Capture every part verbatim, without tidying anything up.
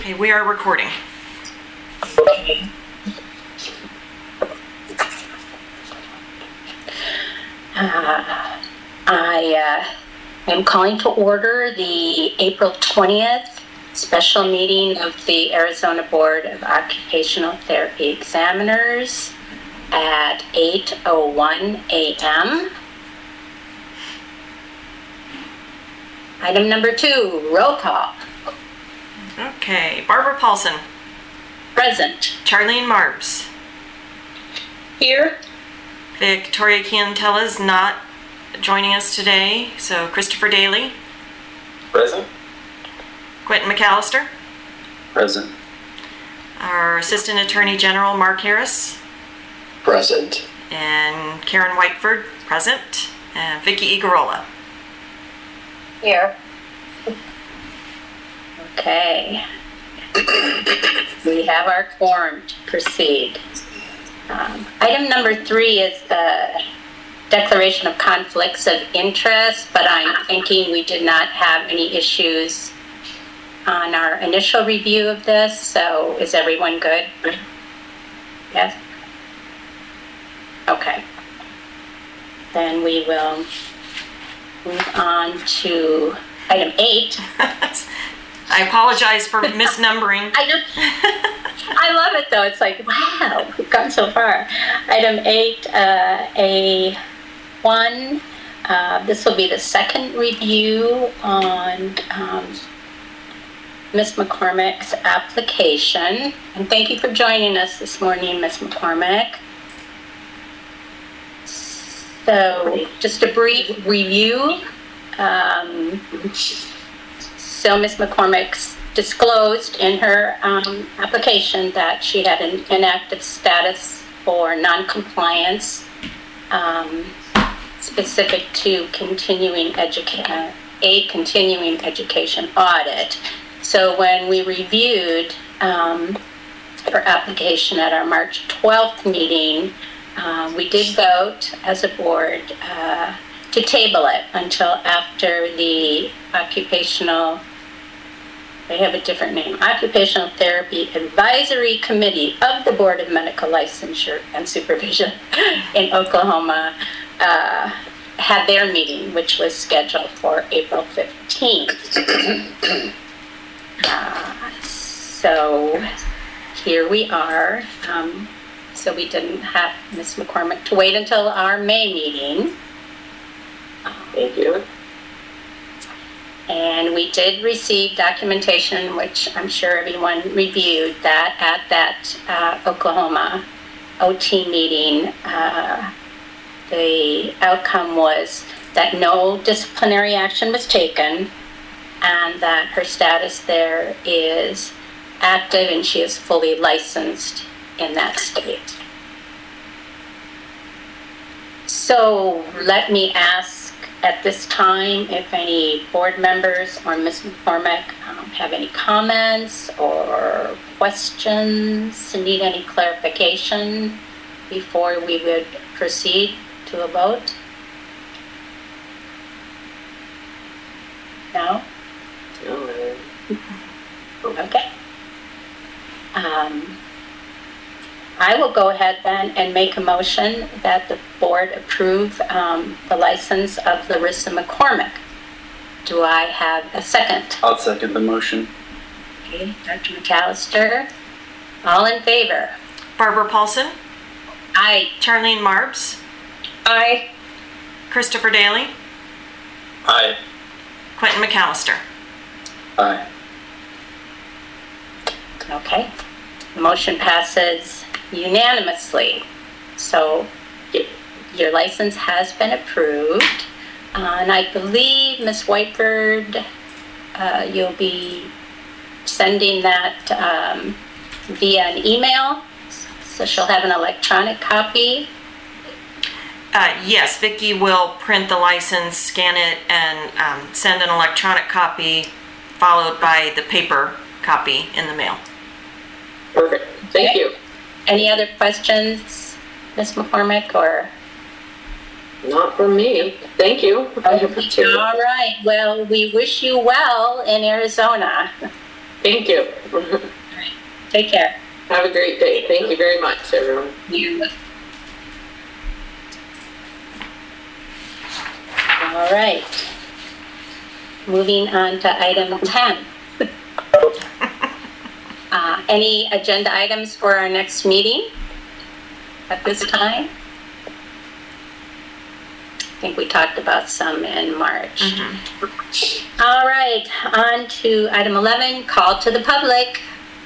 Okay, we are recording. Okay. Uh, I uh, am calling to order the April twentieth special meeting of the Arizona Board of Occupational Therapy Examiners at eight oh one a.m. Item number two, roll call. Okay, Barbara Paulson. Present. Charlene Marbs. Here. Victoria Chiantella is not joining us today, so Christopher Daly. Present. Quentin McAllister. Present. Our Assistant Attorney General, Mark Harris. Present. And Karen Whiteford, present. And Vicki Igarola. Here. Okay. We have our quorum to proceed. Um, item number three is the declaration of conflicts of interest, but I'm thinking we did not have any issues on our initial review of this, so is everyone good? Yes? Okay. Then we will move on to item eight. I apologize for misnumbering. I just, I love it though. It's like, wow, we've gone so far. Item eight, uh, A one. Uh, this will be the second review on um, Miz McCormick's application. And thank you for joining us this morning, Miz McCormick. So, just a brief review. Um, So Miz McCormick's disclosed in her um, application that she had an inactive status for noncompliance um, specific to continuing education, a continuing education audit. So when we reviewed um, her application at our March twelfth meeting, uh, we did vote as a board uh, to table it until after the occupational, they have a different name, Occupational Therapy Advisory Committee of the Board of Medical Licensure and Supervision in Oklahoma uh, had their meeting, which was scheduled for April fifteenth. uh, so here we are. Um, so we didn't have Miz McCormick to wait until our May meeting. Thank you. And we did receive documentation, which I'm sure everyone reviewed, that at that uh, Oklahoma O T meeting, uh, the outcome was that no disciplinary action was taken and that her status there is active and she is fully licensed in that state. So let me ask at this time if any board members or Miz McCormick um, have any comments or questions, need any clarification before we would proceed to a vote? No? No. Okay. Um, I will go ahead then and make a motion that the board approve um, the license of Larissa McCormick. Do I have a second? I'll second the motion. Okay, Doctor McAllister. All in favor? Barbara Paulson. Aye. Charlene Marbs. Aye. Christopher Daly. Aye. Quentin McAllister. Aye. Okay. The motion passes unanimously. So your license has been approved. Uh, and I believe, Miz Whiteford, uh, you'll be sending that um, via an email. So she'll have an electronic copy. Uh, yes, Vicki will print the license, scan it, and um, send an electronic copy, followed by the paper copy in the mail. Perfect. Thank you. Any other questions, Miz McCormick, or? Not from me. Thank you. I appreciate it. All right. Well, we wish you well in Arizona. Thank you. Take care. Have a great day. Thank you very much, everyone. You. All right. Moving on to item ten. Uh, any agenda items for our next meeting at this time? I think we talked about some in March. Mm-hmm. All right, on to item eleven, call to the public.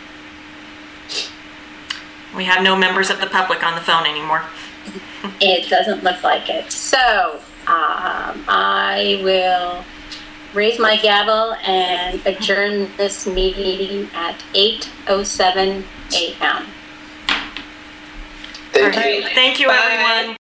We have no members of the public on the phone anymore. It doesn't look like it. So um, I will raise my gavel and adjourn this meeting at eight oh seven a.m. Thank All you. right. Thank you, Bye. everyone.